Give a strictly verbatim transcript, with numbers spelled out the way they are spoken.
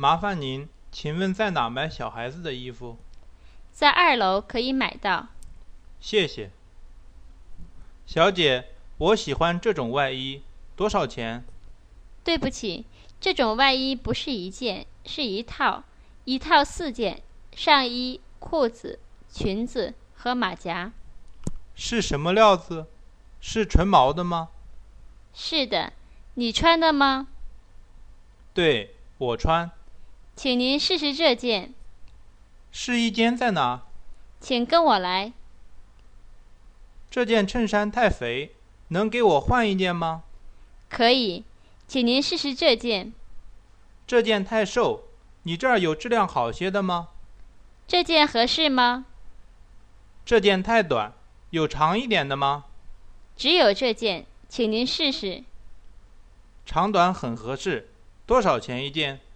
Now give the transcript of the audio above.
麻烦您，请问在哪买小孩子的衣服？ 在二楼可以买到。 谢谢。小姐，我喜欢这种外衣，多少钱？ 对不起，这种外衣不是一件，是一套，一套四件，上衣、裤子、裙子和马甲。 是什么料子？是纯毛的吗？ 是的，你穿的吗？ 对，我穿。 请您试试这件。 试衣间在哪？ 请跟我来。 这件衬衫太肥，能给我换一件吗？ 可以，请您试试这件。 这件太瘦，你这儿有质量好些的吗？ 这件合适吗？ 这件太短，有长一点的吗？ 只有这件，请您试试。 长短很合适，多少钱一件？